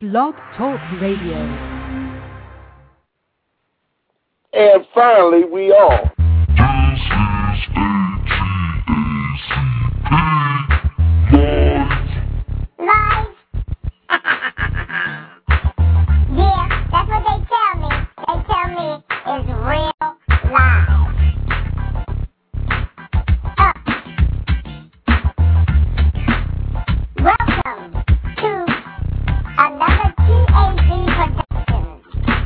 Blog Talk Radio. And finally, we are. Live. Yeah, that's what they tell me. They tell me it's real live. Welcome to another TAZ production.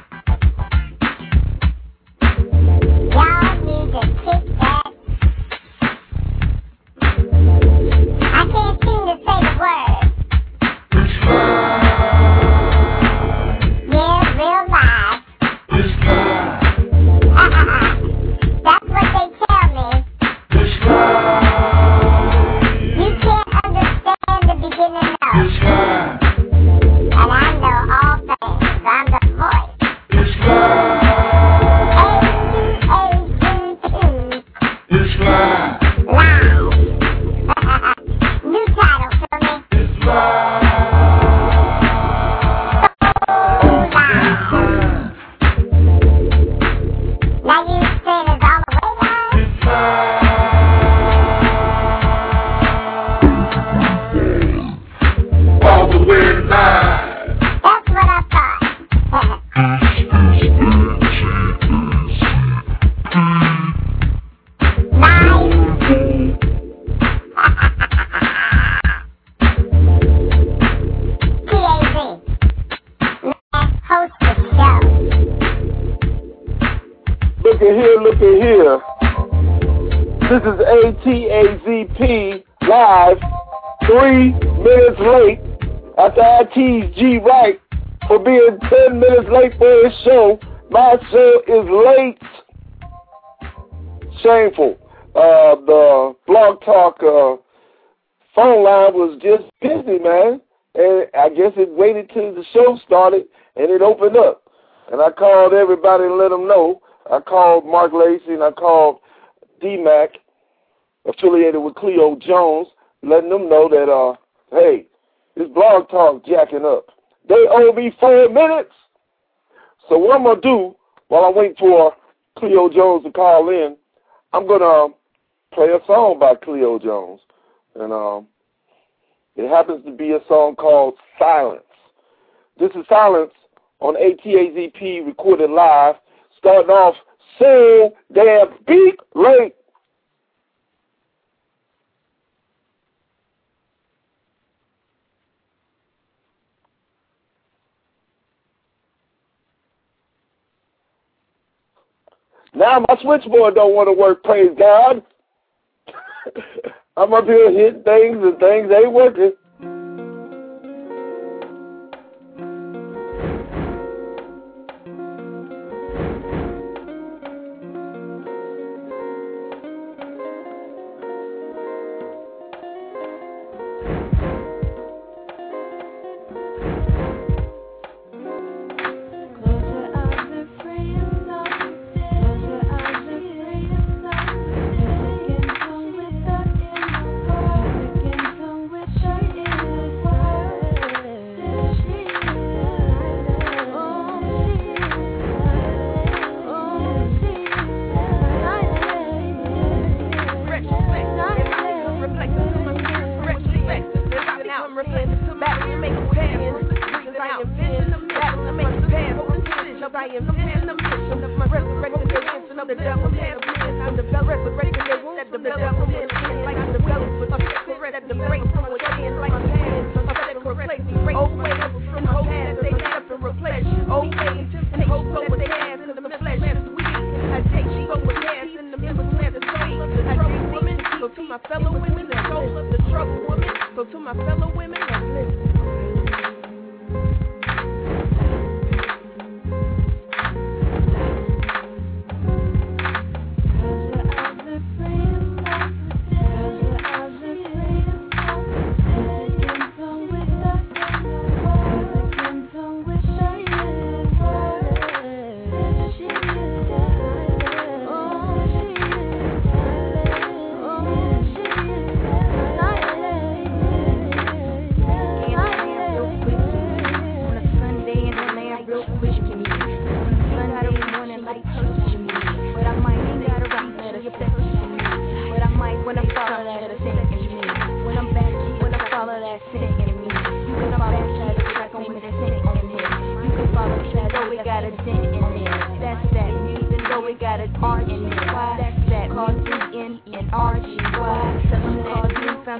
Y'all need to kick that. I can't seem to say the word. Yeah, real live. That's what they tell me. You can't understand the beginning of. And I know all things. I'm the voice. A-T-A-Z-T. Live. New title for me. Now you saying it's all the way live? All the way live. That's what I thought. TAZ. Man, host the show. Look at here. This is ATAZP live, 3 minutes late after I teased G Right for being 10 minutes late for his show. My show is late. Shameful. The Blog Talk phone line was just busy, man. And I guess it waited till the show started and it opened up. And I called everybody and let them know. I called Mark Lacey and I called D-Mac, affiliated with Cleo Jones, letting them know that, hey, this Blog Talk jacking up. They owe me 4 minutes. So what I'm going to do while I wait for Cleo Jones to call in, I'm going to play a song by Cleo Jones. And it happens to be a song called Silence. This is Silence on ATAZP recorded live, starting off so damn beat late. Now my switchboard don't want to work, praise God. I'm up here hitting things and things ain't working.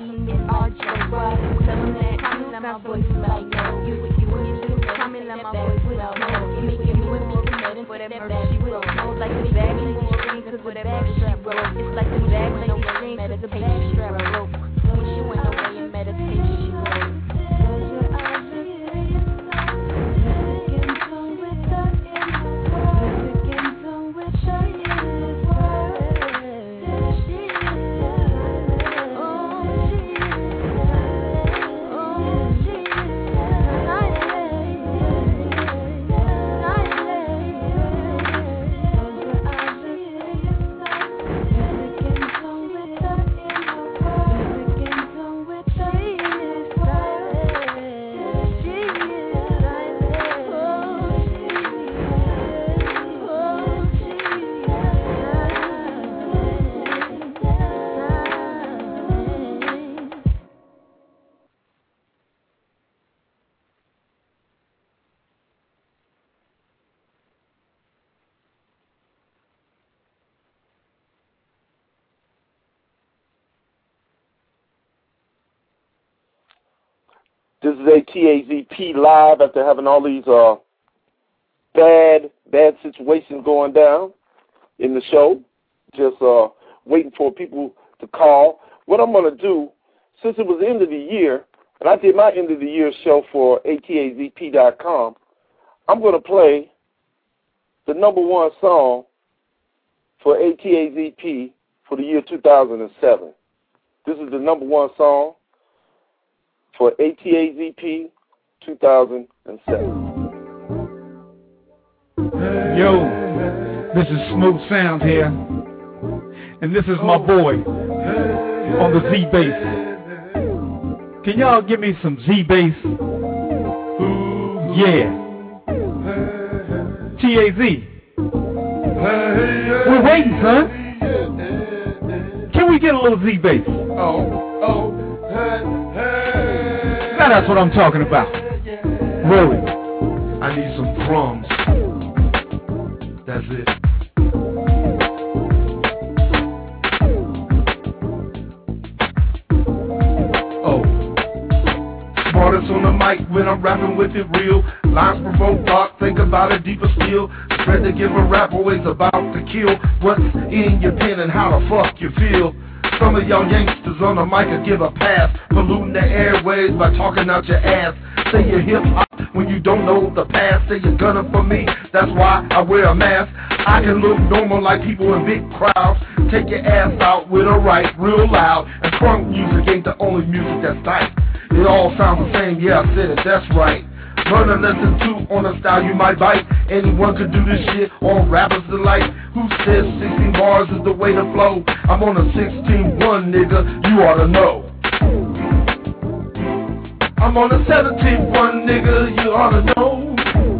it's all joke. Tell them that come let my voice like no. You when you do come and let my voice well. Give me with me committed for that bag she will. Knows like the bag and more rings cause with that bag strap broke. It's like the bag with no strings cause the bag strap broke. When she went away in meditation she wrote. This is ATAZP live after having all these bad situations going down in the show. Just waiting for people to call. What I'm going to do, since it was the end of the year, and I did my end of the year show for ATAZP.com, I'm going to play the #1 song for ATAZP for the year 2007. This is the #1 song for ATAZP 2007. Yo, this is Smooth Sound here, and this is my boy on the Z bass. Can y'all give me some Z bass? Yeah. TAZ. We're waiting, son. Can we get a little Z bass? Now that's what I'm talking about. Really. I need some drums. That's it. Oh. Smartest on the mic when I'm rapping with it real. Lines provoke thought, think about it deeper still. Spread to give a rap always about to kill. What's in your pen and how the fuck you feel. Some of y'all youngsters on the mic will give a pass, polluting the airways by talking out your ass. Say you're hip-hop when you don't know the past. Say you're gunning for me, that's why I wear a mask. I can look normal like people in big crowds. Take your ass out with a right real loud. And crunk music ain't the only music that's tight. It all sounds the same, yeah I said it, that's right. Learn a lesson too on a style you might bite. Anyone could do this shit on Rappers Delight. Who says 16 bars is the way to flow? I'm on a 16-1, nigga, you ought to know. I'm on a 17-1, nigga, you ought to know.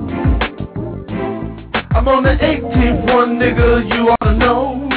I'm on the 18-1, nigga, you ought to know.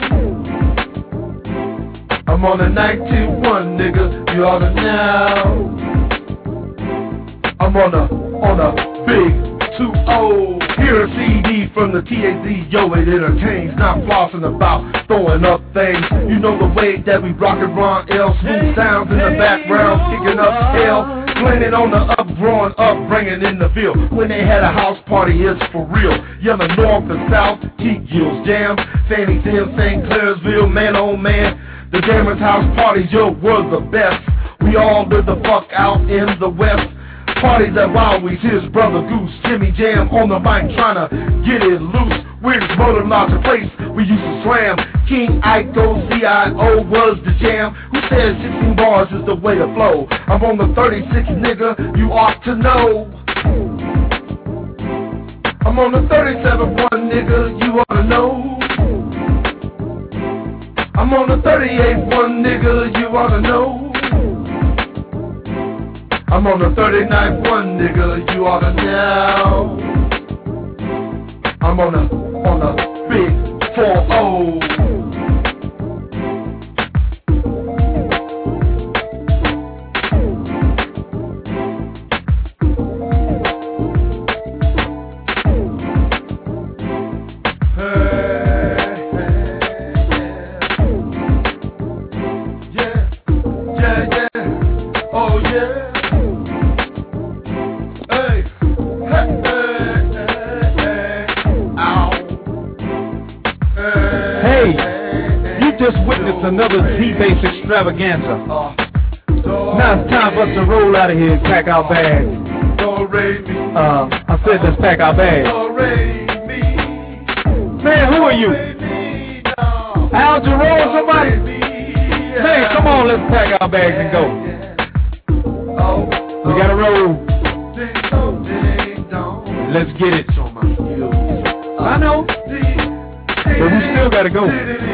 I'm on the 19-1, nigga, you ought to know. I'm on a big 2-0. Hear a CD from the TAZ, yo, it entertains. Not flossing about throwing up things. You know the way that we rock and Ron L. Smooth sounds in the background, kicking up hell. Playing it on the up, growing up, bringing in the feel. When they had a house party, it's for real. Yelling north and south, Keith Gills Jam, Fanny Tim, St. Clairsville, man oh man. The Damer's house parties, yo, were the best. We all lived the fuck out in the west. Parties at Wowie's, his brother Goose, Jimmy Jam on the mic trying to get it loose. Weirdest motor lots of place we used to slam. King Iko, CIO was the jam. Who says 16 bars is the way to flow? I'm on the 36, nigga, you ought to know. I'm on the 37-1, nigga, you ought to know. I'm on the 38-1, nigga, you ought to know. I'm on the 39-1, nigga, you ought to know. I'm on a big 4-0. Yeah, just witnessed another Z-Bass extravaganza. Now it's time for us to roll out of here and pack our bags. I said let's pack our bags. Man, who are you? Al Jarreau, somebody? Man, come on, let's pack our bags and go. We gotta roll. Let's get it. I know, but we still gotta go.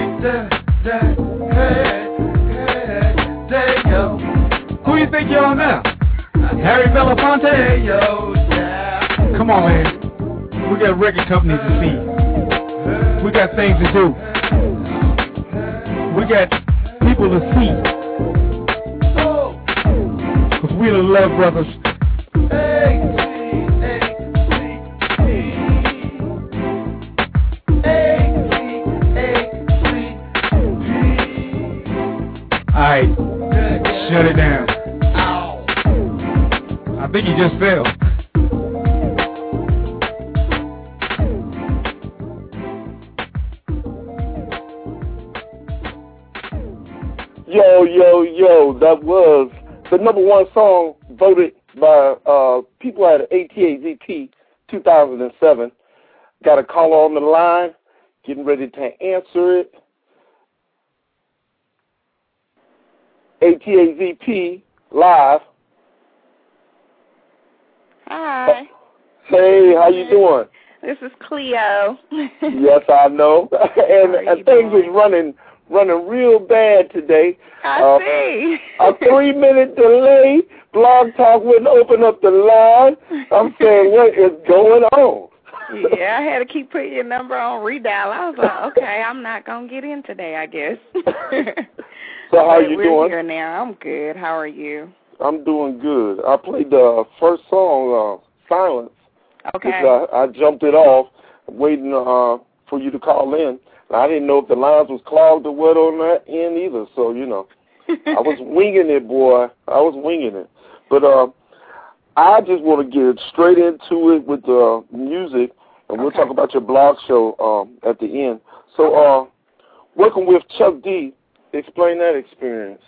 Who you think you are now? Harry Belafonte? Come on, man. We got record companies to see. We got things to do. We got people to see. Cause we the Love Brothers. Alright, shut it down. I think he just fell. Yo, that was the #1 song voted by people at ATAZP 2007. Got a caller on the line, getting ready to answer it. ATAZP Live. Hi. Hey, how you doing? This is Cleo. Yes, I know. and things is running real bad today. I see. A 3-minute delay. Blog Talk wouldn't open up the line. I'm saying, what is going on? Yeah, I had to keep putting your number on redial. I was like, okay, I'm not going to get in today, I guess. So how you doing? We're here now. I'm good. How are you? I'm doing good. I played the first song, Silence. Okay. I jumped it off, waiting for you to call in. I didn't know if the lines was clogged or what on that end either. So, you know, I was winging it, boy. I was winging it. But I just want to get straight into it with the music, and we'll talk about your blog show at the end. So working with Chuck D, explain that experience.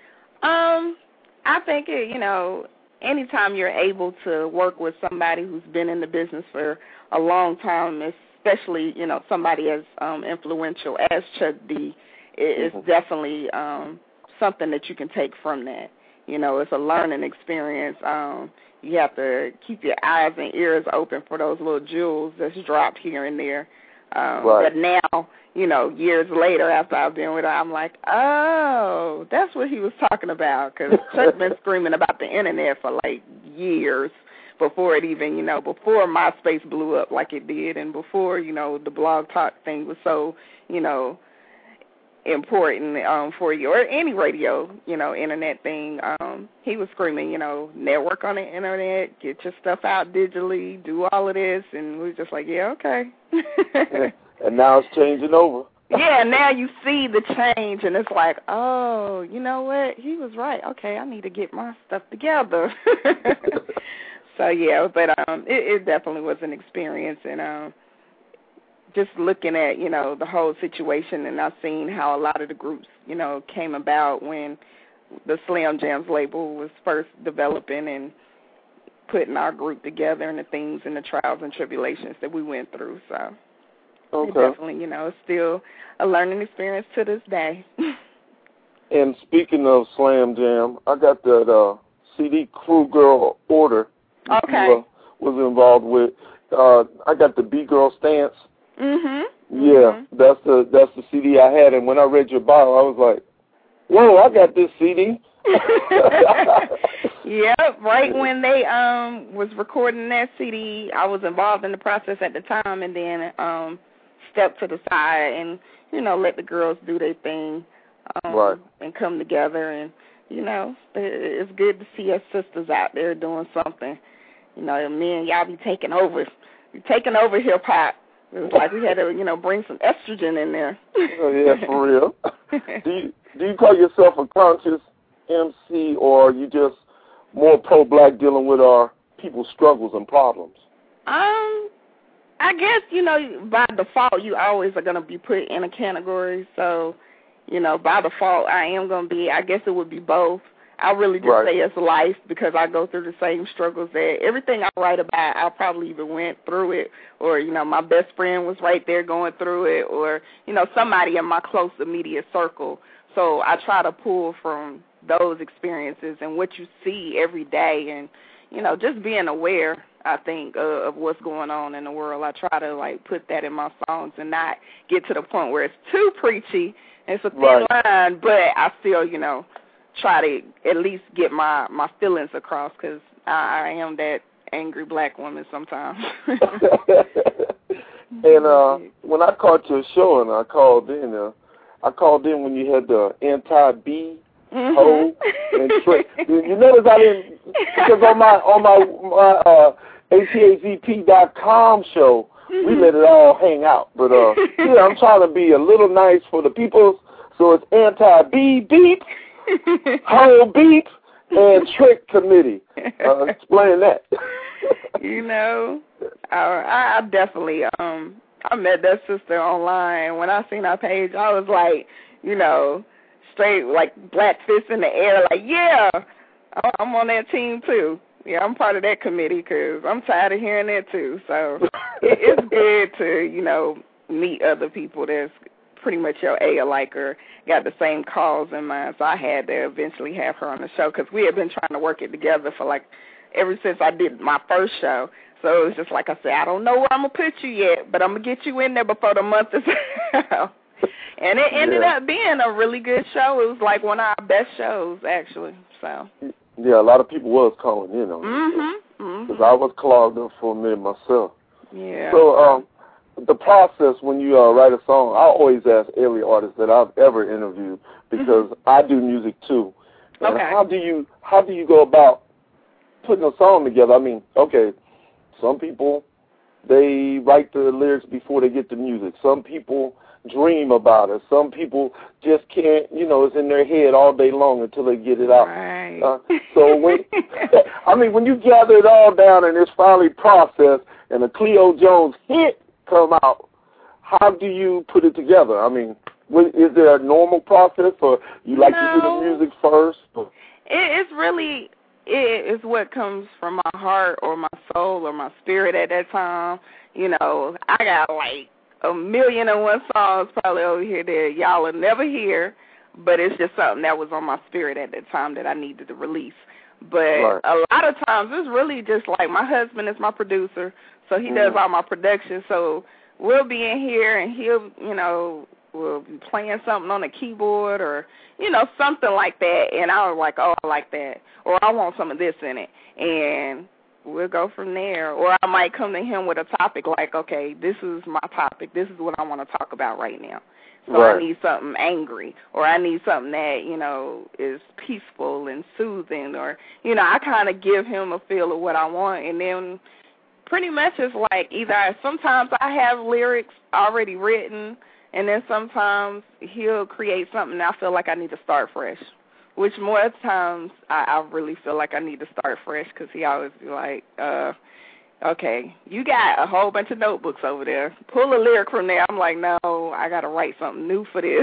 I think, anytime you're able to work with somebody who's been in the business for a long time, especially, somebody as influential as Chuck D, it's definitely something that you can take from that. It's a learning experience. You have to keep your eyes and ears open for those little jewels that's dropped here and there. But now, years later after I've been with her, I'm like, oh, that's what he was talking about. Because Chuck been screaming about the internet for, years before it even, before MySpace blew up like it did and before, the Blog Talk thing was so, important for you, or any radio, internet thing. He was screaming, network on the internet, get your stuff out digitally, do all of this, and we were just like, yeah, okay. And now it's changing over. Yeah, now you see the change, and it's like, oh, you know what? He was right. Okay, I need to get my stuff together. So, yeah, but it definitely was an experience, and just looking at, the whole situation, and I've seen how a lot of the groups, came about when the Slim Jams label was first developing and putting our group together, and the things and the trials and tribulations that we went through. So it definitely, it's still a learning experience to this day. And speaking of Slam Jam, I got that CD Crew Girl Order you was involved with. I got the B-Girl Stance. Yeah, that's the CD I had, and when I read your bio, I was like, whoa, I got this CD. Yep, right when they was recording that CD, I was involved in the process at the time, and then stepped to the side and, let the girls do their thing and come together, and, it's good to see us sisters out there doing something. Me and y'all be taking over. You're taking over hip-hop. It was like we had to, bring some estrogen in there. Oh, yeah, for real. Do you call yourself a conscious MC, or are you just more pro-black dealing with our people's struggles and problems? I guess, by default, you always are going to be put in a category. So, by default, I am going to be, I guess it would be both. I really just say it's life because I go through the same struggles that everything I write about, I probably even went through it, or, my best friend was right there going through it, or, somebody in my close immediate circle. So I try to pull from those experiences and what you see every day and, just being aware, I think, of what's going on in the world. I try to, put that in my songs and not get to the point where it's too preachy. It's a thin line, but I still, try to at least get my feelings across because I am that angry black woman sometimes. And when I caught your show and I called in when you had the anti-B hoe and trick. You notice I didn't, because on my ATAZP.com show, we let it all hang out. But I'm trying to be a little nice for the people, so it's anti-B beep, hoe beep, and trick committee. Explain that. I definitely I met that sister online. When I seen her page, I was like, straight like black fist in the air, like, yeah, I'm on that team too. Yeah, I'm part of that committee because I'm tired of hearing that too. So it's good to, meet other people that's pretty much your alike or got the same cause in mind. So I had to eventually have her on the show because we had been trying to work it together for ever since I did my first show. So it was just like I said, I don't know where I'm going to put you yet, but I'm going to get you in there before the month is out. And it ended up being a really good show. It was one of our best shows, actually. So. Yeah, a lot of people was calling in on it. Because I was clogged up for a minute myself. Yeah. So the process when you write a song, I always ask every artist that I've ever interviewed because I do music too. And how do you go about putting a song together? I mean, okay, some people, they write the lyrics before they get the music. Some people dream about it. Some people just can't, it's in their head all day long until they get it out. Right. So when you gather it all down and it's finally processed and a Cleo Jones hit come out, how do you put it together? I mean, is there a normal process or you like to do the music first? It's really... It's what comes from my heart or my soul or my spirit at that time. I got 1,000,001 songs probably over here that y'all will never hear, but it's just something that was on my spirit at that time that I needed to release. But a lot of times it's really just my husband is my producer, so he does all my production. So we'll be in here and he'll, we'll be playing something on the keyboard or, something like that. And I was like, oh, I like that. Or I want some of this in it. And we'll go from there. Or I might come to him with a topic like, okay, this is my topic. This is what I want to talk about right now. So I need something angry or I need something that, is peaceful and soothing or, I kind of give him a feel of what I want. And then pretty much it's either sometimes I have lyrics already written and then sometimes he'll create something and I feel like I need to start fresh, which more times I really feel like I need to start fresh because he always be like, okay, you got a whole bunch of notebooks over there. Pull a lyric from there. I'm like, no, I got to write something new for this.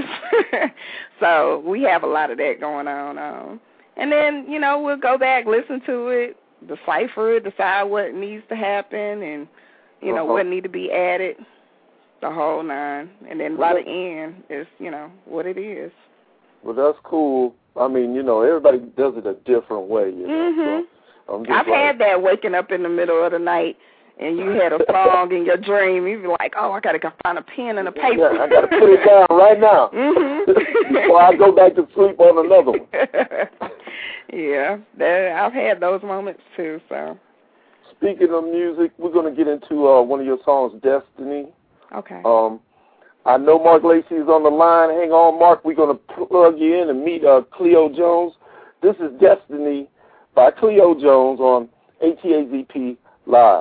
So we have a lot of that going on. And then, we'll go back, listen to it, decipher it, decide what needs to happen and, what need to be added. The whole nine, and then by the end is, what it is. Well, that's cool. I mean, everybody does it a different way, So I've had that waking up in the middle of the night, and you had a song in your dream. You'd be like, oh, I got to go find a pen and a paper. Yeah, I got to put it down right now before I go back to sleep on another one. Yeah, I've had those moments, too. So. Speaking of music, we're going to get into one of your songs, Destiny. Okay. I know Mark Lacey is on the line. Hang on, Mark. We're going to plug you in and meet Cleo Jones. This is Destiny by Cleo Jones on ATAZP Live.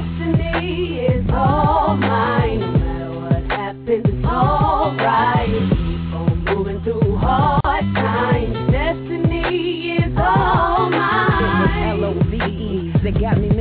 Destiny is all mine. No matter what happens, it's all right.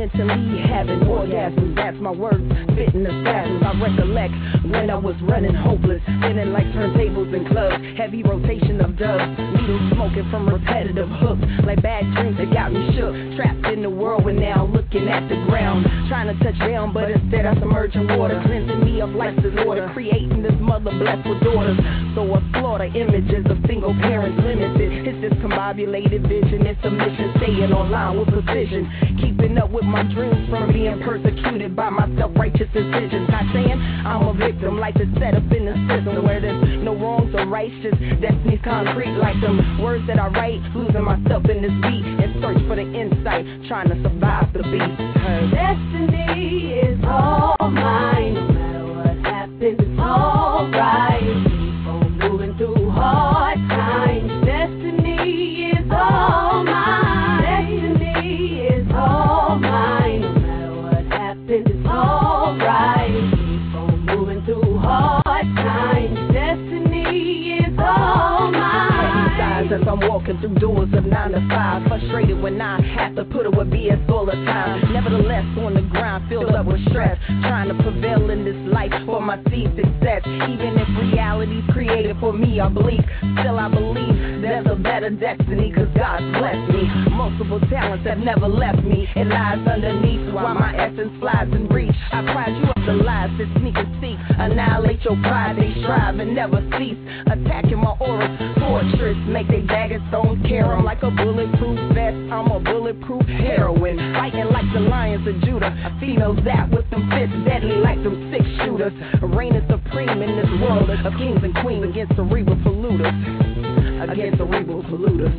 mentally having orgasms. That's my words, fitting the spasms. I recollect when I was running hopeless, feeling like turntables and clubs, heavy rotation of dubs, needles smoking from repetitive hooks, like bad dreams that got me shook, trapped in the whirlwind now, looking at the ground, trying to touch down, but instead I submerge in water, cleansing me of life's disorder, creating this mother blessed with daughters. So I slaughter images of single parents limited. It's discombobulated vision, it's a mission, staying online with precision, keeping up with my dreams from being persecuted by my self-righteous decisions. Not saying I'm a victim, life is set up in a system where there's no wrongs or rights, just destiny's concrete like them words that I write, losing myself in this beat in search for the insight, trying to survive the beat. Destiny is all mine, no matter what happens, it's alright. Keep on moving through hard times. Destiny is all mine. Destiny is all mine, no matter what happens, it's alright. Keep on moving through hard times. Destiny is all mine. As I'm walking through doors of 9 to 5, frustrated when I have to put up with BS all the time. Nevertheless, on the grind, filled up with stress, trying to prevail in this life for my seed success. Even if reality's created for me, I believe, still I believe there's a better destiny, cause God's blessed me. Multiple talents have never left me, it lies underneath while my essence flies and reach. I pride you of the lies that sneak and seek, annihilate your pride, they strive and never cease, attacking my aura, fortress, make they daggers, don't care, I'm like a bulletproof vest, I'm a bulletproof heroine, fighting like the lions of Judah, females that with them fists, deadly like them 6 shooters, reigning supreme in this world of kings and queens against cerebral polluters, against cerebral polluters.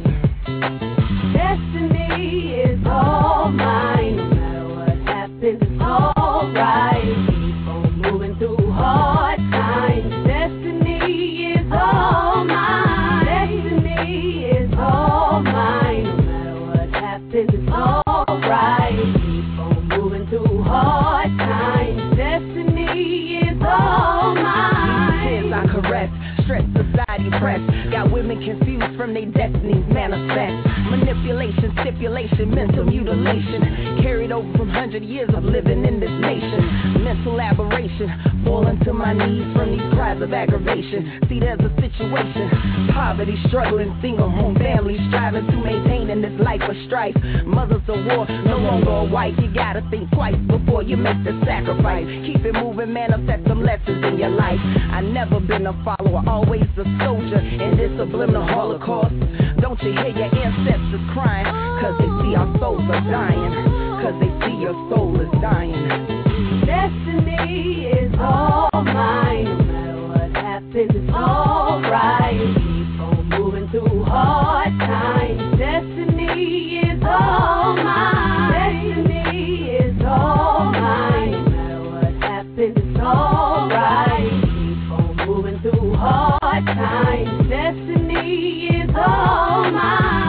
Destiny is all mine, no matter what happens, it's alright. Keep on moving through hard times. Destiny is all mine. Destiny is all mine, no matter what happens, it's alright. Keep on moving through hard times. Destiny is all mine. Tears I caress, stress society press, got women confused from their destinies manifest. Manipulation, stipulation, mental mutilation, carried over from 100 years of living in this nation. Mental aberration, falling to my knees from these cries of aggravation. See, there's a situation, poverty, struggling, single home families, striving to maintain in this life of strife. Mothers of war, no longer a wife. You gotta think twice before you make the sacrifice. Keep it moving, manifest some lessons in your life. I never been a follower, always a soldier in this subliminal holocaust. Don't you hear your ancestors crying? Cause they see our souls are dying. Cause they see your soul is dying. Destiny is all mine, no matter what happens, it's alright. Keep on moving through hard times. Destiny is all mine. Destiny is all mine, no matter what happens, it's alright. Keep on moving through hard times. Destiny is all mine.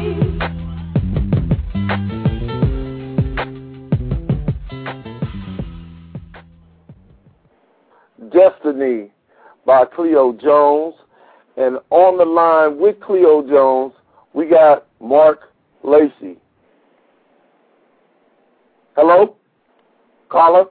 Destiny by Cleo Jones. And on the line with Cleo Jones, we got Mark Lacey. Hello? Caller?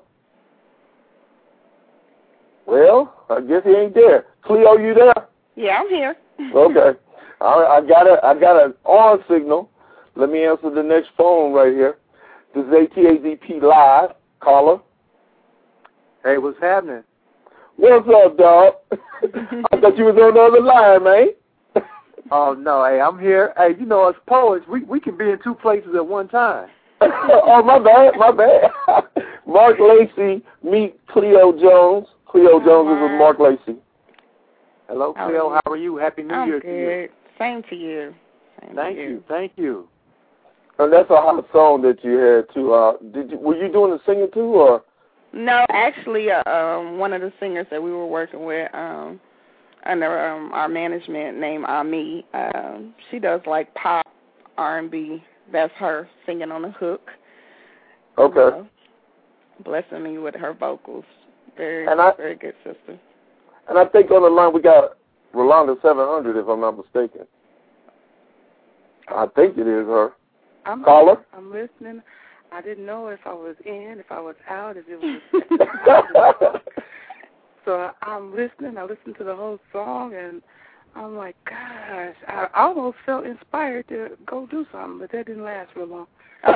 Well, I guess he ain't there. Cleo, you there? Yeah, I'm here. Okay. I got an on signal. Let me answer the next phone right here. This is ATAZP Live. Caller? Hey, what's happening? What's up, dog? I thought you was on the other line, man. Oh, no, hey, I'm here. Hey, you know, us poets, we can be in 2 places at one time. Oh, my bad. Mark Lacey, meet Cleo Jones. Cleo Jones is with Mark Lacey. Hello, Cleo. How are you? Happy New Year good. to you. Same to you. Thank you. And that's a hot song that you had, too. Were you doing the singing, too, or? No, actually, one of the singers that we were working with under our management named Ami, she does like pop, R&B. That's her singing on the hook. Okay. Blessing me with her vocals. Very good sister. And I think on the line we got Rolanda 700, if I'm not mistaken. I think it is her. Caller? I'm listening. I didn't know if I was in, if I was out, if it was. So I'm listening. I listened to the whole song, and I'm like, gosh, I almost felt inspired to go do something, but that didn't last real long.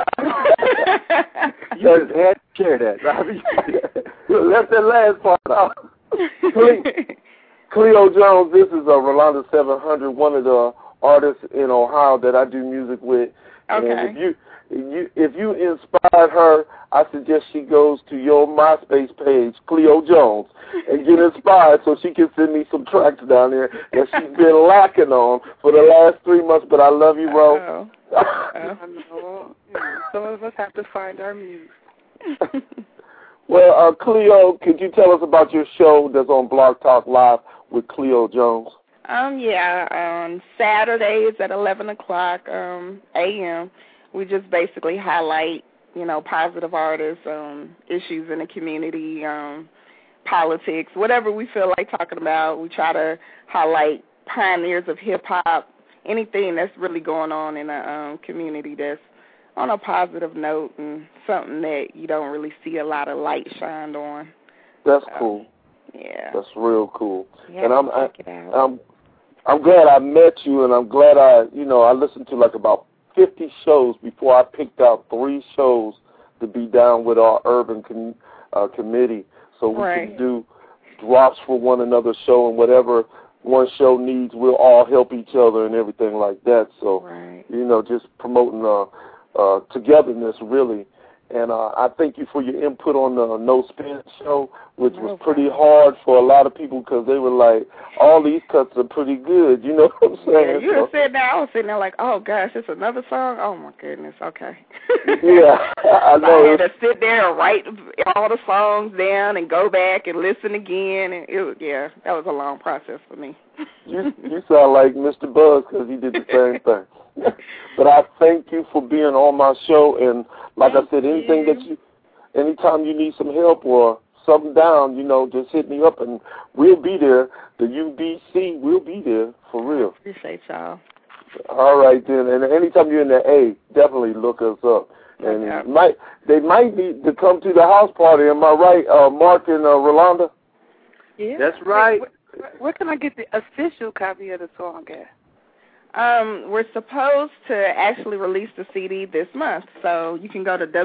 You just had to share that. I mean, let that last part out. Cleo Jones, this is Rolanda 700, one of the artists in Ohio that I do music with. Okay. And if you inspired her, I suggest she goes to your MySpace page, Cleo Jones, and get inspired so she can send me some tracks down there that she's been lacking on for the last 3 months. But I love you, bro. I know. Some of us have to find our muse. Well, Cleo, could you tell us about your show that's on Blog Talk Live with Cleo Jones? On Saturdays at 11 o'clock a.m., we just basically highlight, positive artists, issues in the community, politics, whatever we feel like talking about. We try to highlight pioneers of hip-hop, anything that's really going on in the community that's on a positive note and something that you don't really see a lot of light shined on. That's cool. Yeah. That's real cool. Yeah, and check it out. I'm glad I met you, and I'm glad I listened to like about 50 shows before I picked out 3 shows to be down with our urban committee, so we can do drops for one another's show, and whatever one show needs, we'll all help each other and everything like that. So, just promoting togetherness, really. And I thank you for your input on the No Spin show, which was pretty hard for a lot of people because they were like, all these cuts are pretty good. You know what I'm saying? Yeah, you were sitting there, I was sitting there like, oh, gosh, it's another song? Oh, my goodness, okay. Yeah, I know. I had to sit there and write all the songs down and go back and listen again. And that was a long process for me. You sound like Mr. Buzz because he did the same thing. But I thank you for being on my show, and like I said, anytime you need some help or something down, just hit me up and we'll be there. The UBC will be there for real. Appreciate y'all. All right then, and anytime you're in the A, definitely look us up. And they might need to come to the house party. Am I right, Mark and Rolanda? Yeah, that's right. Where can I get the official copy of the song at? We're supposed to actually release the CD this month, so you can go to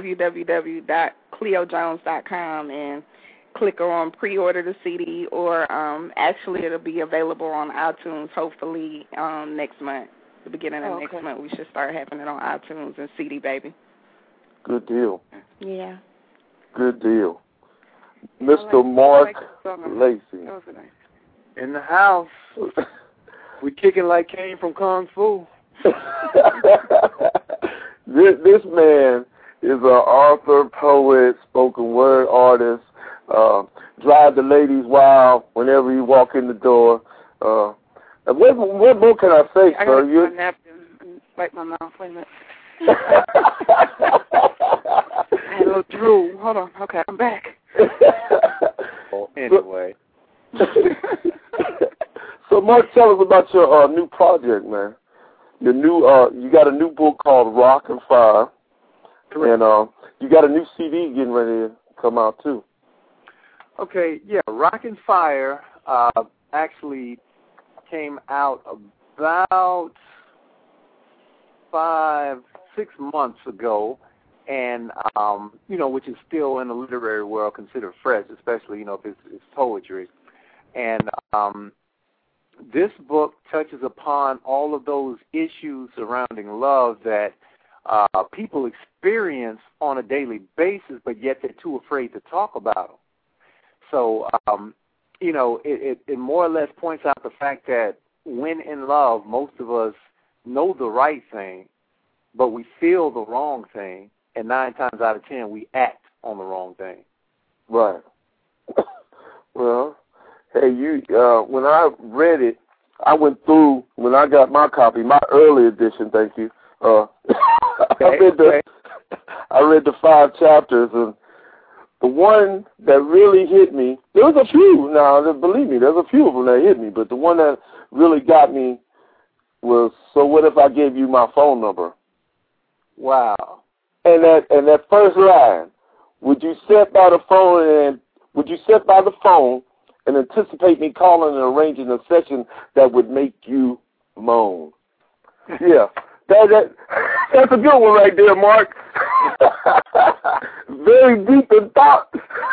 www.cleojones.com and click on pre-order the CD, or actually it'll be available on iTunes hopefully next month. The beginning of next month, we should start having it on iTunes and CD Baby. Good deal. Yeah. Good deal. Mr. Mark Lacey. In the house. We kicking like Kane from Kung Fu. This man is an author, poet, spoken word artist, drive the ladies wild whenever you walk in the door. What more can I say, I sir? I got a napkin and wipe my mouth. Wait a minute. I had a little drool. Hold on. Okay, I'm back. Anyway. So, Mark, tell us about your new project, man. Your new, you got a new book called Rock and Fire, and you got a new CD getting ready to come out too. Okay, yeah, Rock and Fire actually came out about 5-6 months ago, and which is still in the literary world considered fresh, especially if it's poetry, and this book touches upon all of those issues surrounding love that people experience on a daily basis, but yet they're too afraid to talk about them. So, it more or less points out the fact that when in love, most of us know the right thing, but we feel the wrong thing, and 9 times out of 10, we act on the wrong thing. Right. Well, hey, when I read it, I went through, when I got my copy, my early edition, thank you, I read the 5 chapters, and the one that really hit me, there was a few, now, believe me, there's a few of them that hit me, but the one that really got me was, so what if I gave you my phone number? Wow. And that first line, would you sit by the phone and anticipate me calling and arranging a session that would make you moan? Yeah, that's a good one right there, Mark. Very deep in thought.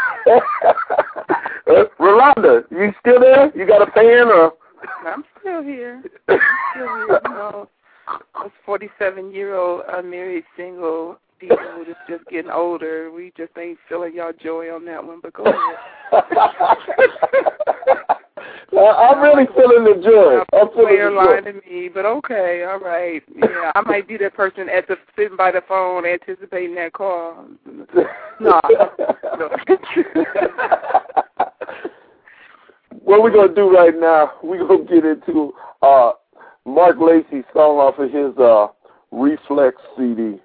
Rolanda, you still there? You got a fan or? I'm still here. You know, this 47-year-old unmarried single people that's just getting older. We just ain't feeling y'all joy on that one, but go ahead. I'm really feeling the joy. I'm feeling line to me, but okay, all right. Yeah, I might be that person sitting by the phone anticipating that call. No. What we're going to do right now, we're going to get into Mark Lacey's song off of his Reflux CD.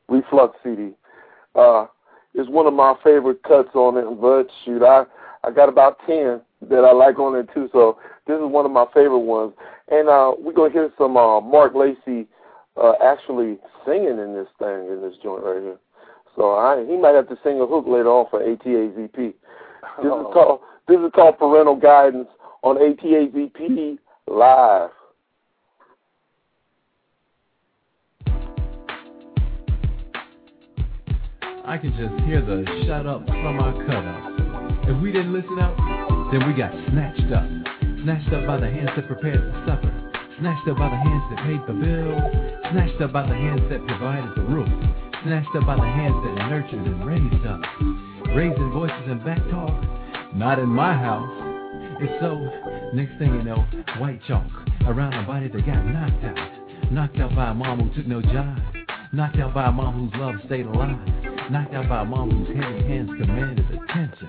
It's one of my favorite cuts on it, but shoot, I got about 10 that I like on it too, so this is one of my favorite ones. And we're going to hear some Mark Lacey actually singing in this joint right here. So he might have to sing a hook later on for ATAZP. This is called Parental Guidance on ATAZP Live. I can just hear the shut up from our cut-ups. If we didn't listen up, then we got snatched up. Snatched up by the hands that prepared the supper. Snatched up by the hands that paid the bill. Snatched up by the hands that provided the roof. Snatched up by the hands that nurtured and raised us. Raising voices and back talk, not in my house. It's so, next thing you know, white chalk around a body that got knocked out. Knocked out by a mom who took no job. Knocked out by a mom whose love stayed alive. Knocked out by a mom whose heavy hands commanded attention.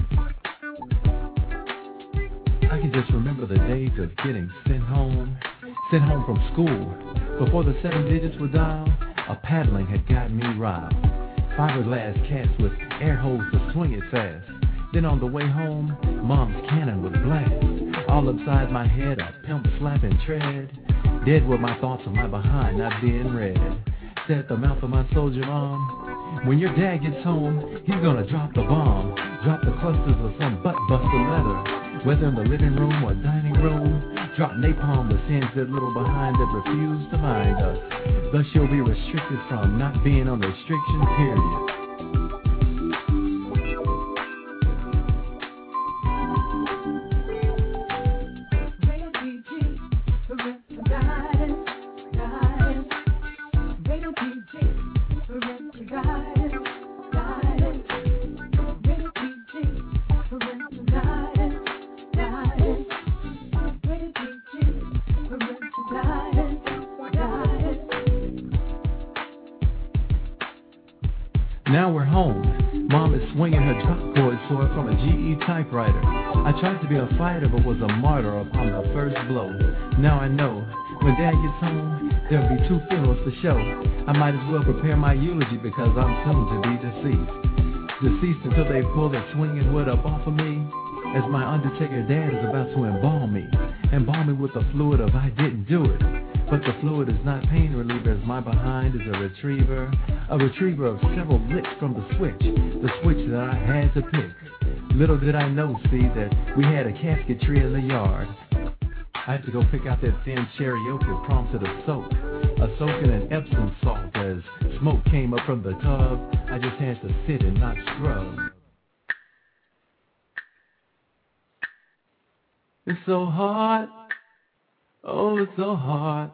I can just remember the days of getting sent home from school. Before the 7 digits were dialed, a paddling had gotten me riled. Fiberglass cats with air holes to swing it fast. Then on the way home, mom's cannon would blast. All upside my head, a pimp slapping tread. Dead were my thoughts of my behind not being read. Said the mouth of my soldier mom, when your dad gets home, he's gonna drop the bomb. Drop the clusters of some butt-buster leather. Whether in the living room or dining room, drop napalm with sins that little behind that refuse to mind us. Thus you'll be restricted from not being on restriction, period. Now we're home. Mom is swinging her drop chord sword from a GE typewriter. I tried to be a fighter but was a martyr upon the first blow. Now I know, when Dad gets home, there'll be 2 funerals to show. I might as well prepare my eulogy because I'm soon to be deceased. Deceased until they pull their swinging wood up off of me. As my Undertaker dad is about to embalm me. Embalm me with the fluid of I didn't do it. But the fluid is not pain reliever, as my behind is a retriever of several licks from the switch that I had to pick. Little did I know, see, that we had a casket tree in the yard. I had to go pick out that thin cherry oak that prompted a soak in an Epsom salt. As smoke came up from the tub, I just had to sit and not scrub. It's so hard, oh, it's so hard.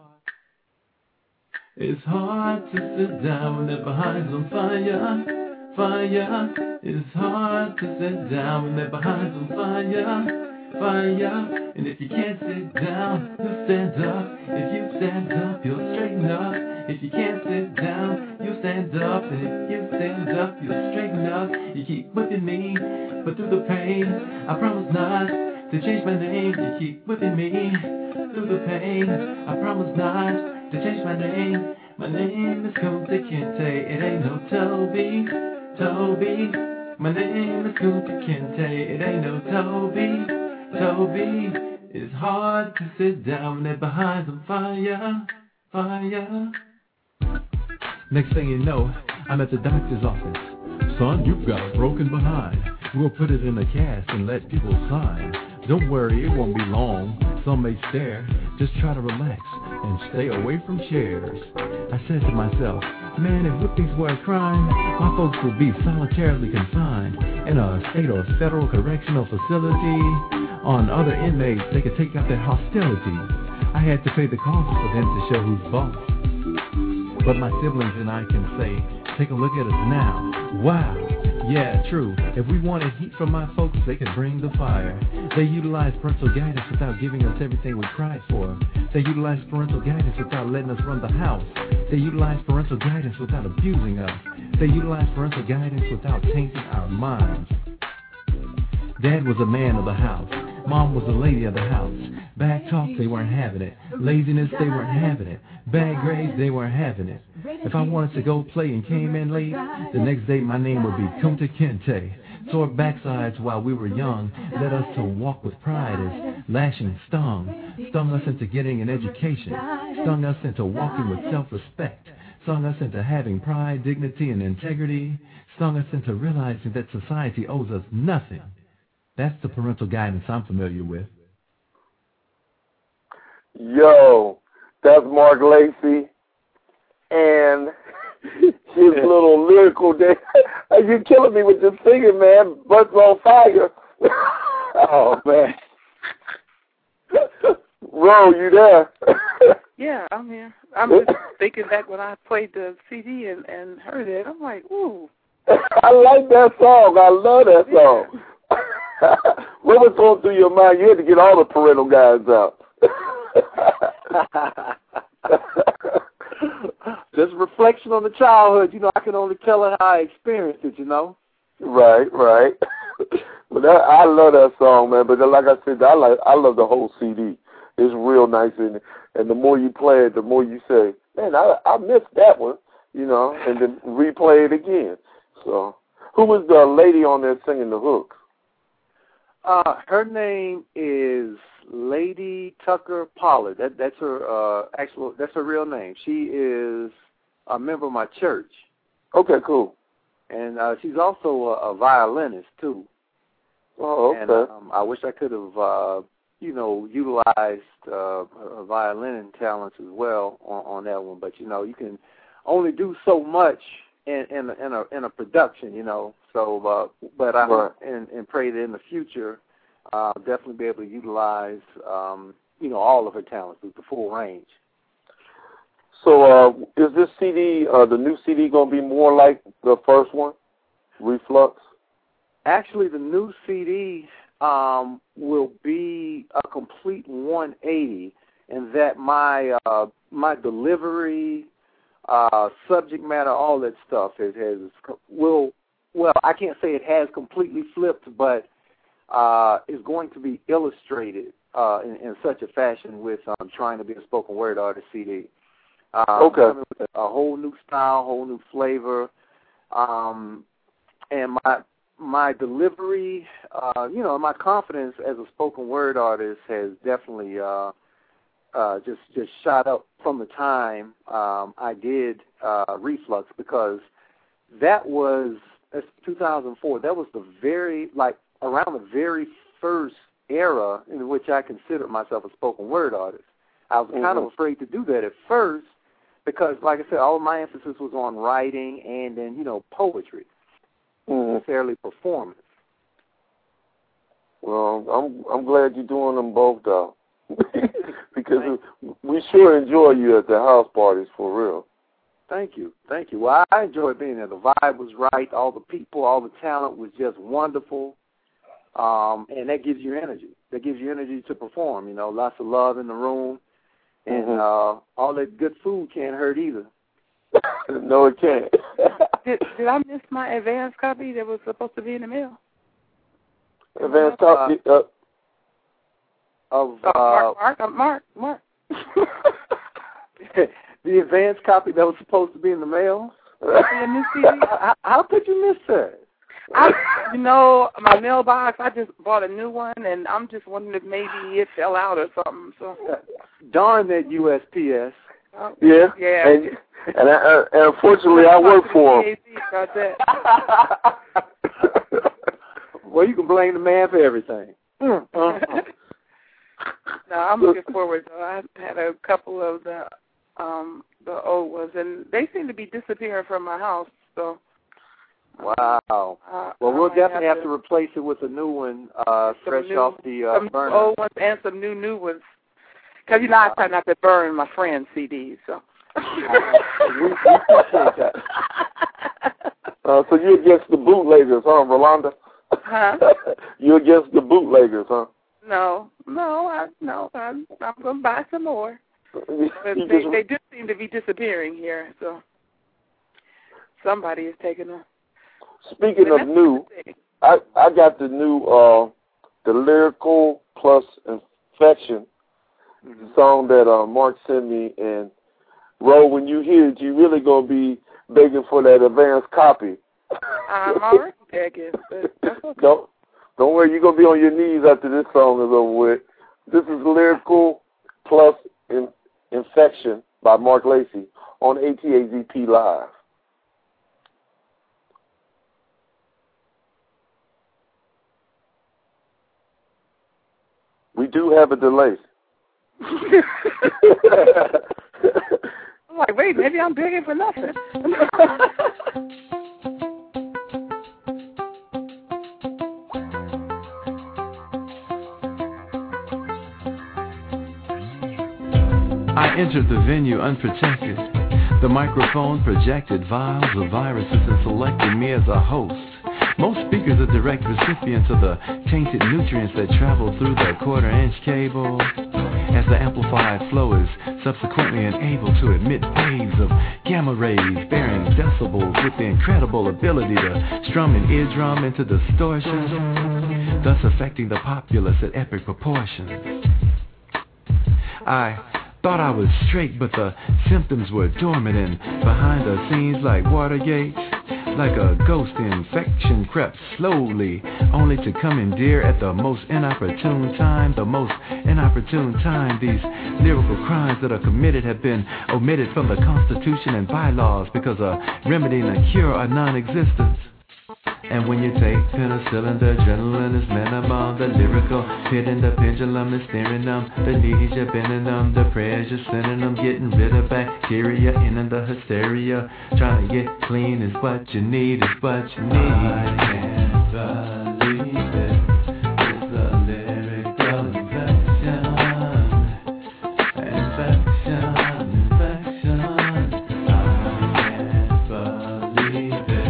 It's hard to sit down when they're behind on fire. It's hard to sit down when they're behind on fire. And if you can't sit down, you'll stand up. If you stand up, you'll straighten up. If you can't sit down, you'll stand up. And if you stand up, you'll straighten up. You keep whipping me, but through the pain, I promise not to change my name. You keep whipping me through the pain, I promise not to change my name. My name is Kunta Kinte, it ain't no Toby. My name is Kunta Kinte, it ain't no Toby. It's hard to sit down when they're behind on fire. Next thing you know, I'm at the doctor's office. Son, you've got a broken behind. We'll put it in a cast and let people sign. Don't worry, it won't be long. Some may stare. Just try to relax and stay away from chairs. I said to myself, man, if whippings were a crime, my folks would be solitarily confined in a state of federal correctional facility. On other inmates, they could take out their hostility. I had to pay the cost for them to show who's boss. But my siblings and I can say, take a look at us now. Wow, yeah, true. If we wanted heat from my folks, they could bring the fire. They utilize parental guidance without giving us everything we cried for. They utilize parental guidance without letting us run the house. They utilize parental guidance without abusing us. They utilize parental guidance without tainting our minds. Dad was a man of the house. Mom was the lady of the house. Bad talk, they weren't having it. Laziness, they weren't having it. Bad grades, they weren't having it. If I wanted to go play and came in late, the next day my name would be Kunta Kinte. Sore backsides while we were young led us to walk with pride as lashing stung us into getting an education, stung us into walking with self-respect, stung us into having pride, dignity, and integrity, stung us into realizing that society owes us nothing. That's the parental guidance I'm familiar with. Yo, that's Mark Lacey and his little lyrical day. You're killing me with this singing, man. Butts on fire. Oh, man. Ro, you there? Yeah, I'm here. I'm just thinking back when I played the CD and heard it. I'm like, ooh. I like that song. I love that song. What was going through your mind? You had to get all the parental guides out. Just reflection on the childhood. You know, I can only tell it how I experienced it, you know. Right. But I love that song, man. But like I said, I love the whole CD. It's real nice, and the more you play it, the more you say, man, I missed that one, you know, and then replay it again. So, who was the lady on there singing the hooks? Her name is Lady Tucker Pollard. That's her that's her real name. She is a member of my church. Okay, cool. And she's also a violinist too. Oh, okay. And I wish I could have utilized her violin talents as well on that one. But you know, you can only do so much in a production, you know. So, but I hope and pray that in the future, definitely be able to utilize, all of her talents with the full range. So, is this CD, the new CD, going to be more like the first one, Reflux? Actually, the new CD will be a complete 180, in that my delivery, subject matter, all that stuff I can't say it has completely flipped, but is going to be illustrated in such a fashion with trying to be a spoken word artist CD. Okay. Coming with a whole new style, whole new flavor, and my delivery, my confidence as a spoken word artist has definitely just shot up from the time I did Reflux, because that's 2004. That was around the very first era in which I considered myself a spoken word artist. I was kind of afraid to do that at first because, like I said, all of my emphasis was on writing and then, poetry, necessarily performance. Well, I'm glad you're doing them both, though, because we sure enjoy you at the house parties, for real. Thank you. Well, I enjoyed being there. The vibe was right. All the people, all the talent was just wonderful. And that gives you energy. That gives you energy to perform, lots of love in the room. And all that good food can't hurt either. No, it can't. Did I miss my advance copy that was supposed to be in the mail? Advance copy of Mark. The advance copy that was supposed to be in the mail? How could you miss that? My mailbox, I just bought a new one, and I'm just wondering if maybe it fell out or something. So, darn that USPS. Yeah. And unfortunately, I work for him. Well, you can blame the man for everything. No, I'm looking forward. Though I've had a couple of the old ones, and they seem to be disappearing from my house. So. Wow. Well, we'll definitely have to replace it with a new one, fresh off the burner. Some old ones and some new ones. Because, you know, I try not to burn my friends' CDs, so. We appreciate that. So you're against the bootleggers, huh, Rolanda? Huh? You're against the bootleggers, huh? No, I'm going to buy some more. But they do seem to be disappearing here, so somebody is taking them. Speaking of new, I got the new, the Lyrical Plus Infection song that Mark sent me, and Ro, when you hear it, you really going to be begging for that advanced copy. I'm already begging, but that's okay. Don't worry, you're going to be on your knees after this song is over with. This is Lyrical Plus Infection by Mark Lacey on ATAZP Live. We do have a delay. I'm like, wait, maybe I'm begging for nothing. I entered the venue unprotected. The microphone projected vials of viruses and selected me as a host. Most speakers are direct recipients of the tainted nutrients that travel through the quarter-inch cable, as the amplified flow is subsequently enabled to emit waves of gamma rays bearing decibels with the incredible ability to strum an eardrum into distortion, thus affecting the populace at epic proportions. I thought I was straight, but the symptoms were dormant, and behind the scenes like Watergate, like a ghost infection crept slowly, only to commandeer at the most inopportune time. These lyrical crimes that are committed have been omitted from the Constitution and bylaws because a remedy and a cure are non-existent. And when you take penicillin, the adrenaline is minimum. The lyrical pit and the pendulum is steering them. The knees are bending them, the prayers you're sending them. Getting rid of bacteria in the hysteria. Trying to get clean is what you need, is what you need. I can't believe it. It's a lyrical infection. Infection. I can't believe it.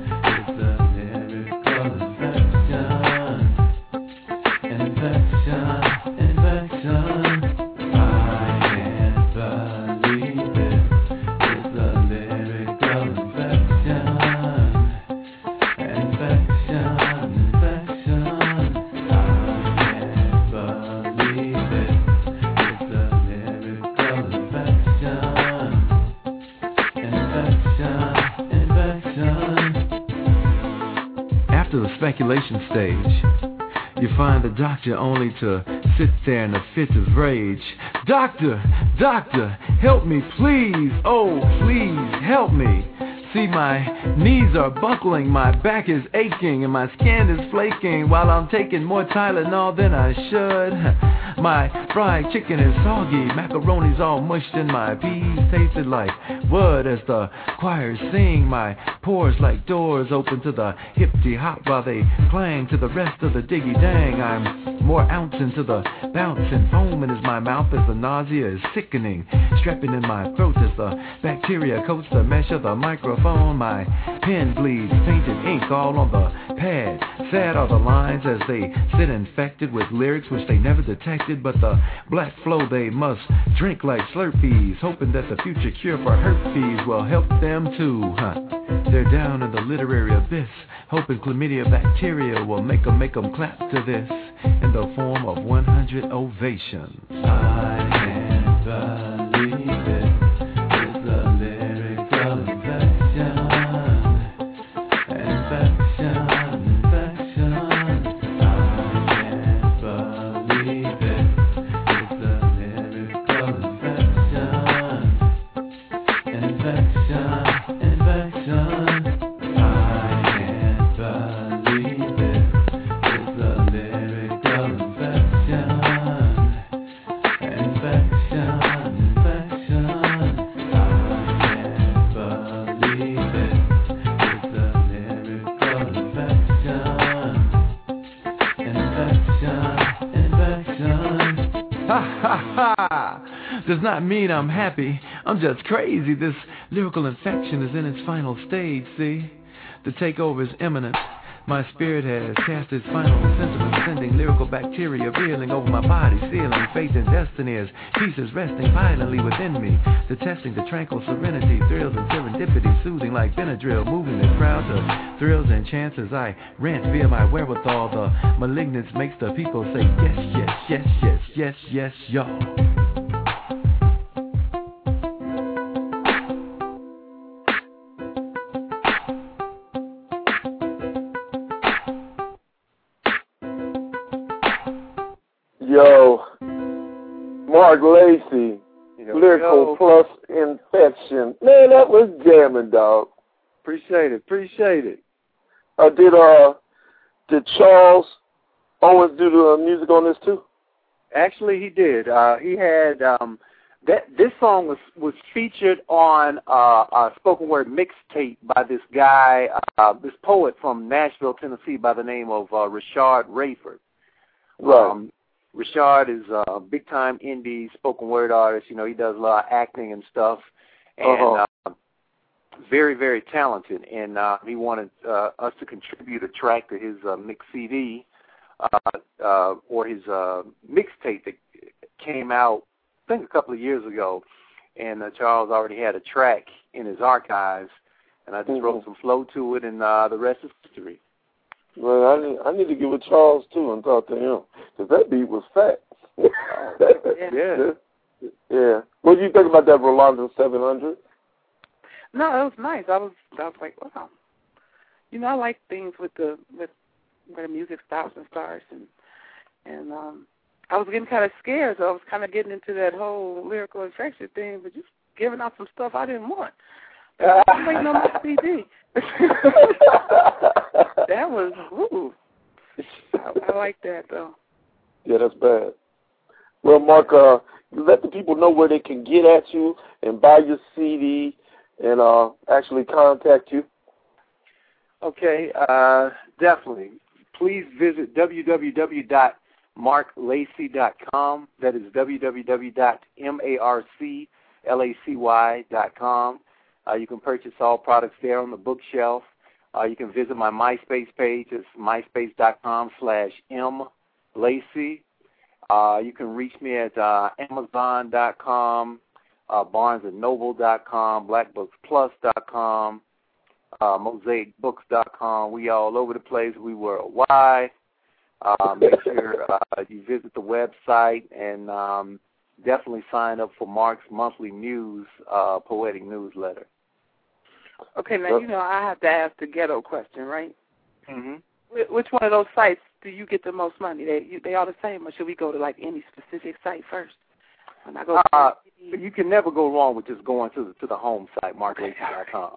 Speculation stage, you find the doctor only to sit there in a fit of rage. Doctor, help me, please. Oh, please, help me. See, my knees are buckling, my back is aching, and my skin is flaking while I'm taking more Tylenol than I should. My fried chicken is soggy, macaroni's all mushed, and my peas tasted like wood as the choirs sing. My pores like doors open to the hip-de-hop while they clang to the rest of the diggy-dang. I'm more ounce into the bounce and foaming as my mouth as the nausea is sickening, strapping in my throat as the bacteria coats the mesh of the microphone. My pen bleeds, painted ink all on the pad. Sad are the lines as they sit infected with lyrics which they never detected, but the black flow they must drink like Slurpees, hoping that the future cure for herpes will help them too. They're down in the literary abyss, hoping chlamydia bacteria will make them clap to this in the form of 100 ovations. I can't believe it. It's a lyrical infection. Infection. I can't believe it. It's a lyrical infection. Infection. does not mean I'm happy. I'm just crazy. This lyrical infection is in its final stage, see? The takeover is imminent. My spirit has cast its final sentiment, sending lyrical bacteria reeling over my body, sealing faith and destiny as pieces resting violently within me. The testing, the tranquil serenity, thrills and serendipity, soothing like Benadryl, moving the crowd to thrills and chances. I rant via my wherewithal. The malignance makes the people say yes, yes, yes, yes, yes, yes, y'all. Yo, Mark Lacey, Lyrical Plus Infection. Man, that was jamming, dog. Appreciate it. Did Charles Owens do the music on this too? Actually, he did. He had this song was featured on a spoken word mixtape by this guy, this poet from Nashville, Tennessee, by the name of Rashard Rayford. Right. Rashard is a big-time indie spoken word artist. You know, he does a lot of acting and stuff, and very, very talented. And he wanted us to contribute a track to his mix CD or his mixtape that came out, I think, a couple of years ago. And Charles already had a track in his archives, and I just wrote some flow to it, and the rest is history. Well, I need to get with Charles, too, and talk to him, because that beat was fat. Yeah. What do you think about that Rolando 700? No, it was nice. I was like, wow. You know, I like things with where the music stops and starts, and I was getting kind of scared, so I was kind of getting into that whole lyrical infection thing, but just giving out some stuff I didn't want. I was waiting on my CD. That was, ooh. I like that, though. Yeah, that's bad. Well, Mark, let the people know where they can get at you and buy your CD and actually contact you. Okay, definitely. Please visit www.marklacy.com. That is www.marklacy.com. You can purchase all products there on the bookshelf. You can visit my MySpace page. It's myspace.com/mlacy. You can reach me at Amazon.com, BarnesandNoble.com, BlackBooksPlus.com, MosaicBooks.com. We all over the place. We worldwide. Make sure you visit the website and definitely sign up for Mark's monthly news, poetic newsletter. Okay, now, you know, I have to ask the ghetto question, right? Mm-hmm. Which one of those sites do you get the most money? They all the same, or should we go to, like, any specific site first? When I go you can never go wrong with just going to the home site, marklacy.com.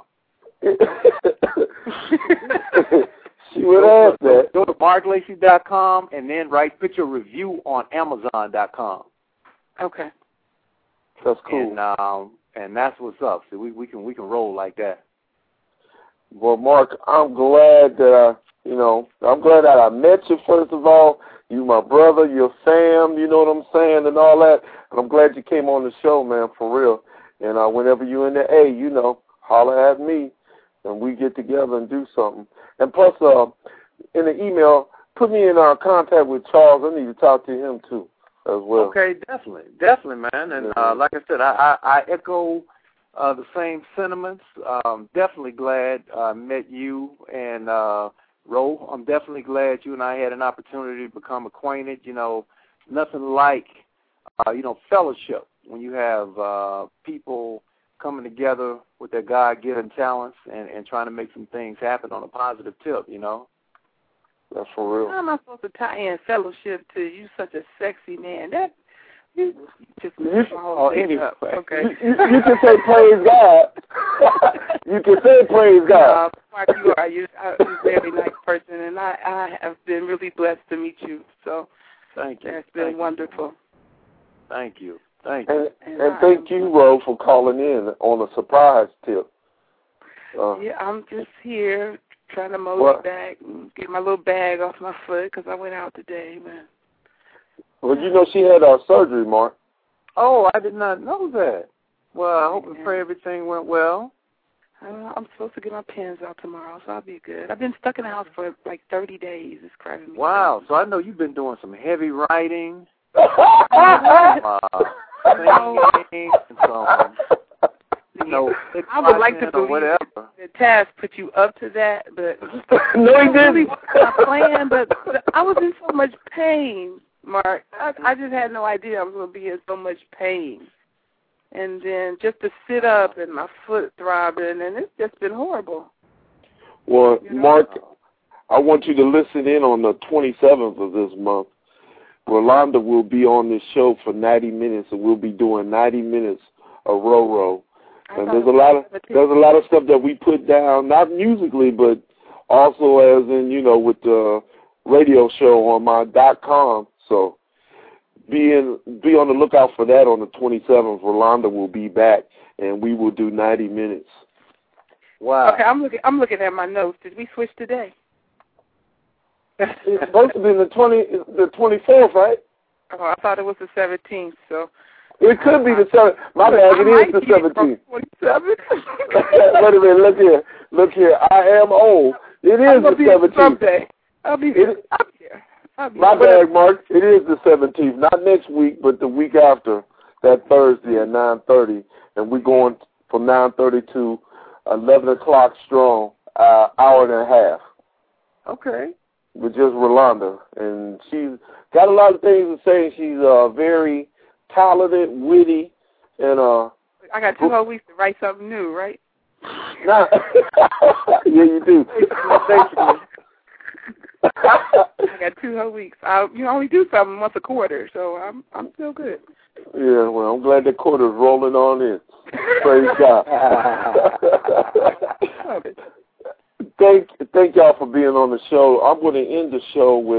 She would ask that. Go to marklacy.com and then put your review on Amazon.com. Okay. That's cool. And that's what's up. So we can roll like that. Well, Mark, I'm glad that I met you, first of all. You my brother, your fam, you know what I'm saying, and all that. And I'm glad you came on the show, man, for real. And whenever you're in the A, you know, holler at me, and we get together and do something. And plus, in the email, put me in contact with Charles. I need to talk to him, too, as well. Okay, definitely, man. And like I said, I echo the same sentiments. Definitely glad I met you and Ro. I'm definitely glad you and I had an opportunity to become acquainted. You know, nothing like, fellowship when you have people coming together with their God-given talents and trying to make some things happen on a positive tip, you know. That's for real. How am I supposed to tie in fellowship to you such a sexy man? That you just anyway. Okay. You can say praise God. You can say praise God. Mark, you're a very nice person, and I have been really blessed to meet you. So thank you. It's been wonderful. Thank you. And thank you, Ro, for calling in on a surprise tip. Yeah, I'm just here trying to mow back and get my little bag off my foot because I went out today, man. Well, you know she had surgery, Mark. Oh, I did not know that. Well, I hope and pray everything went well. I'm supposed to get my pens out tomorrow, so I'll be good. I've been stuck in the house for like 30 days. It's driving me. Wow, so I know you've been doing some heavy writing, singing, and some, I would like to believe whatever. that Taz put you up to that, but no, he didn't. Really wasn't my plan, but I was in so much pain, Mark. I just had no idea I was going to be in so much pain. And then just to sit up and my foot throbbing, and it's just been horrible. Well, Mark, I want you to listen in on the 27th of this month. Rolanda will be on this show for 90 minutes, and we'll be doing 90 minutes of Roro. And there's a lot of stuff that we put down, not musically, but also as in, with the radio show on my .com. So be on the lookout for that on the 27th. Rolanda will be back, and we will do 90 minutes. Wow. Okay, I'm looking at my notes. Did we switch today? It's supposed to be the 24th, right? Oh, I thought it was the 17th. So it could be the 17th. My bad. It is the 17th. 27th. Wait a minute. Look here. I am old. It is the 17th. Someday. I'll be here. My bad, Mark. It is the 17th. Not next week, but the week after, that Thursday at 9:30. And we're going from 9:30 to 11 o'clock strong, hour and a half. Okay. With just Rolanda. And she's got a lot of things to say. She's very talented, witty, and I got 2 whole weeks to write something new, right? Nah. Yeah, you do. Basically. I got 2 whole weeks. You only do something once a quarter, so I'm still good. Yeah, well, I'm glad that quarter's rolling on in. Praise God. Thank y'all for being on the show. I'm going to end the show with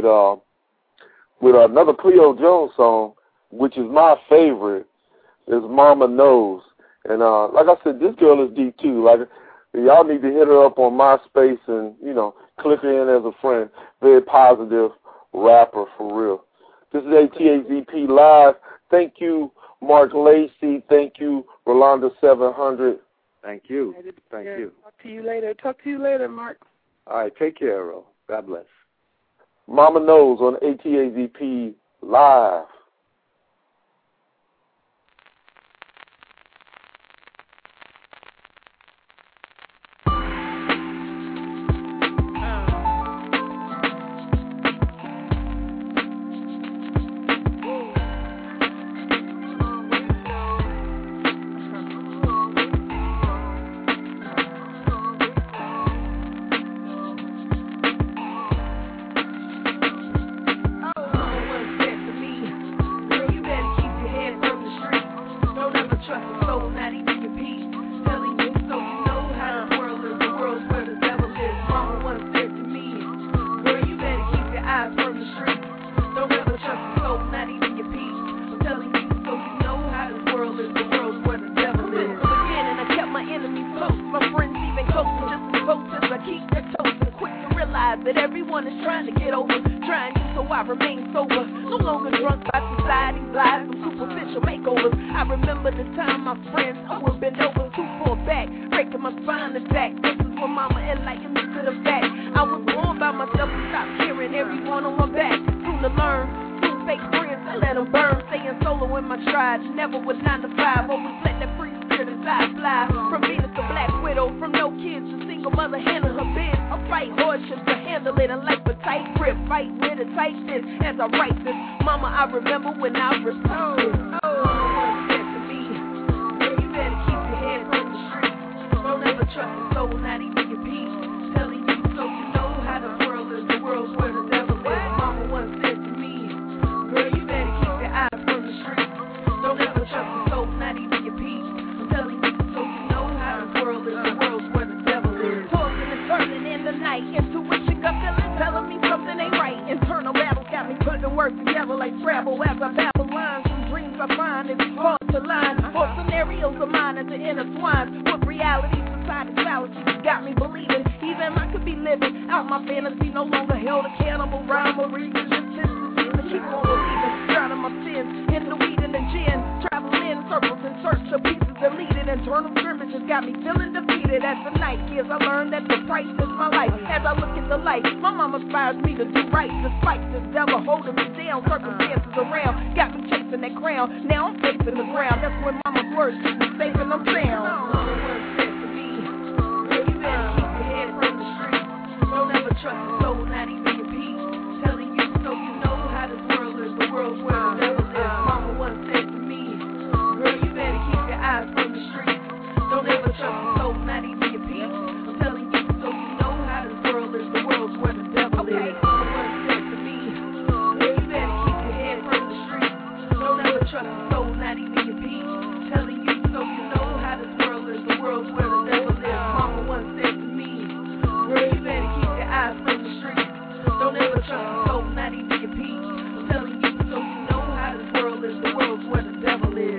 another Cleo Jones song, which is my favorite. Is Mama Knows. And like I said, this girl is deep too. Like, y'all need to hit her up on MySpace and, click her in as a friend. Very positive rapper for real. This is ATAZP Live. Thank you, Mark Lacey. Thank you, Rolanda 700. Thank you. Thank you. Talk to you later, Mark. All right, take care, Ro. God bless. Mama Knows on ATAZP Live. Drowning my sins in the weed and the gin. Travel got me feeling defeated as the night years. I learned that the price is my life. As I look at the light, my mama inspires me to do right despite this devil holding me down. Circumstances around got me chasing that crown. Now I'm facing the ground. That's when mama's words keep me safe and I'm down. Mama once said to me, girl, you better keep your head from the street. Don't ever trust a soul, not even your peace. Telling you so you know how this world is. The world's where the devil is. Mama once said to me, girl, you better keep your eyes from the street. Don't ever trust a soul, not even your peace. I'm telling you so you know how this world is. The world's where the devil is. Mama once said to me, girl, you better keep your head from the street. Don't ever trust a soul, not even your peace. Telling you so you know how this world is. The world's where the devil is. Mama once said to me, girl, you better keep your eyes from the street. Don't ever trust a soul, not even your peace. I'm telling you so you know how this world is. The world's where the devil is.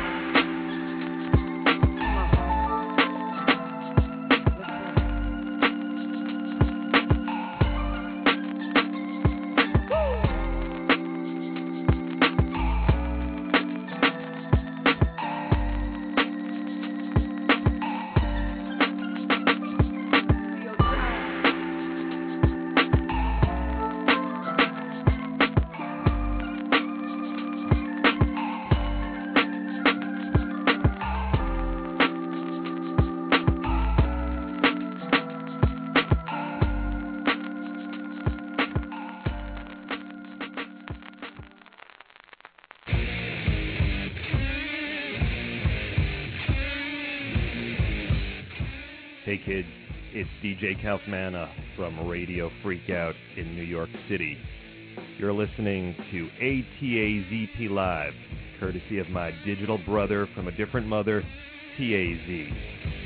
Hey kids, it's DJ Kaufmanna from Radio Freakout in New York City. You're listening to ATAZP Live, courtesy of my digital brother from a different mother, TAZ.